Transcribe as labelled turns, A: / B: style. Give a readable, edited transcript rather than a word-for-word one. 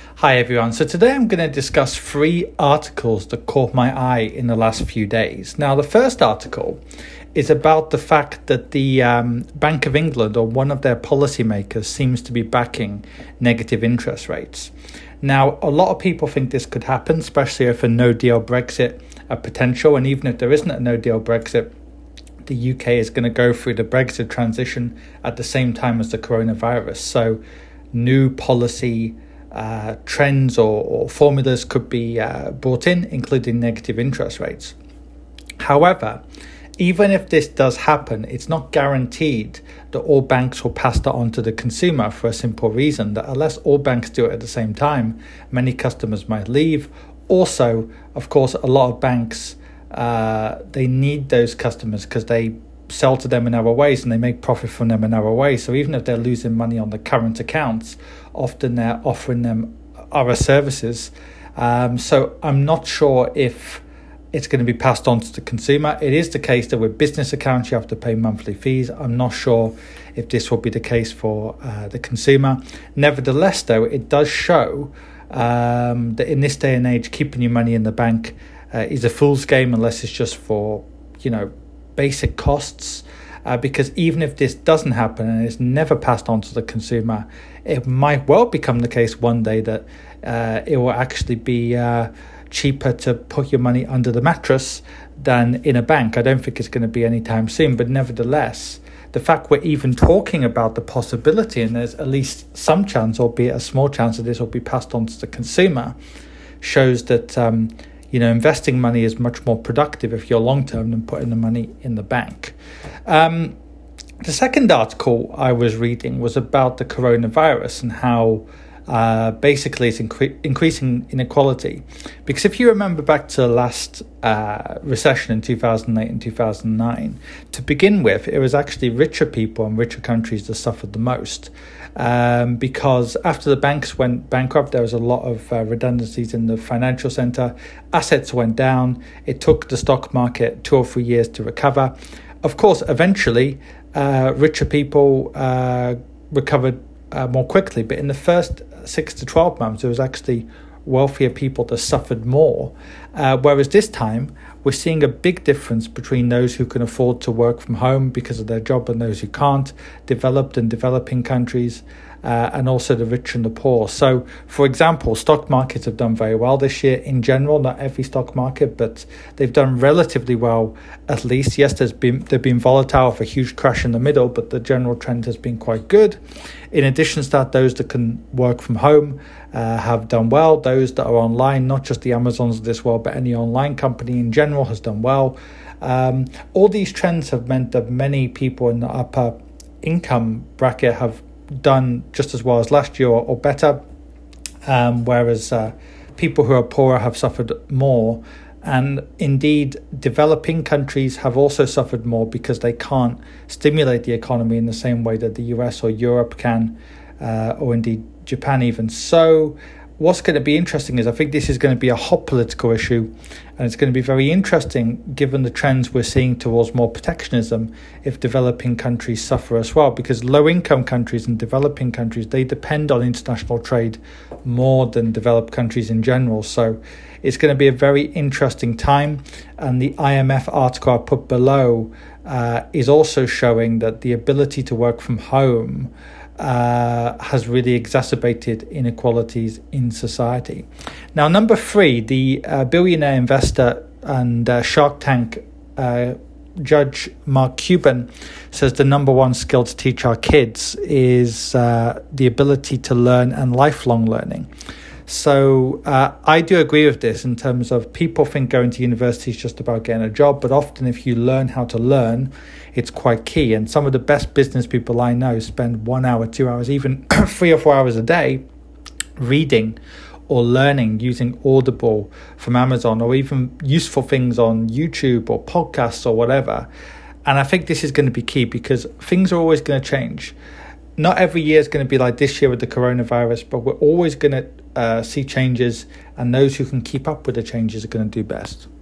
A: Hi everyone, so today I'm going to discuss 3 articles that caught my eye in the last few days. Now the first article is about the fact that the Bank of England or one of their policymakers seems to be backing negative interest rates. Now a lot of people think this could happen, especially if a no-deal Brexit are potential, and even if there isn't a no-deal Brexit, the UK is going to go through the Brexit transition at the same time as the coronavirus. So new policy trends or formulas could be brought in, including negative interest rates. However, even if this does happen, it's not guaranteed that all banks will pass that on to the consumer, for a simple reason that unless all banks do it at the same time, many customers might leave. Also, of course, a lot of banks, they need those customers because they sell to them in other ways and they make profit from them in other ways. So even if they're losing money on the current accounts, often they're offering them other services. So I'm not sure if it's going to be passed on to the consumer. It is the case that with business accounts you have to pay monthly fees. I'm not sure if this will be the case for the consumer. Nevertheless, though, it does show that in this day and age, keeping your money in the bank is a fool's game unless it's just for, basic costs, because even if this doesn't happen and it's never passed on to the consumer, it might well become the case one day that it will actually be cheaper to put your money under the mattress than in a bank. I don't think it's going to be anytime soon, but nevertheless, the fact we're even talking about the possibility, and there's at least some chance, albeit a small chance, that this will be passed on to the consumer, shows that investing money is much more productive if you're long-term than putting the money in the bank. The second article I was reading was about the coronavirus and how basically it's increasing inequality. Because if you remember back to the last recession in 2008 and 2009, to begin with, it was actually richer people and richer countries that suffered the most. Because after the banks went bankrupt, there was a lot of redundancies in the financial sector. Assets went down. It took the stock market 2 or 3 years to recover. Of course, eventually, richer people recovered more quickly. But in the first 6 to 12 months, it was actually wealthier people that suffered more. Whereas this time, we're seeing a big difference between those who can afford to work from home because of their job and those who can't, developed and developing countries, and also the rich and the poor. So, for example, stock markets have done very well this year in general, not every stock market, but they've done relatively well at least. Yes, they've been volatile for a huge crash in the middle, but the general trend has been quite good. In addition to that, those that can work from home have done well. Those that are online, not just the Amazons of this world, but any online company in general has done well. All these trends have meant that many people in the upper income bracket have done just as well as last year or better, whereas people who are poorer have suffered more. And indeed, developing countries have also suffered more because they can't stimulate the economy in the same way that the US or Europe can, or indeed Japan even. So what's going to be interesting is I think this is going to be a hot political issue, and it's going to be very interesting given the trends we're seeing towards more protectionism if developing countries suffer as well, because low-income countries and developing countries, they depend on international trade more than developed countries in general. So it's going to be a very interesting time, and the IMF article I put below is also showing that the ability to work from home has really exacerbated inequalities in society. Now, number 3, the billionaire investor and Shark Tank judge Mark Cuban says the number 1 skill to teach our kids is the ability to learn and lifelong learning. So I do agree with this in terms of people think going to university is just about getting a job, but often if you learn how to learn, it's quite key. And some of the best business people I know spend 1 hour, 2 hours, even 3 or 4 hours a day reading or learning using Audible from Amazon, or even useful things on YouTube or podcasts or whatever. And I think this is going to be key because things are always going to change. Not every year is going to be like this year with the coronavirus, but we're always going to see changes, and those who can keep up with the changes are going to do best.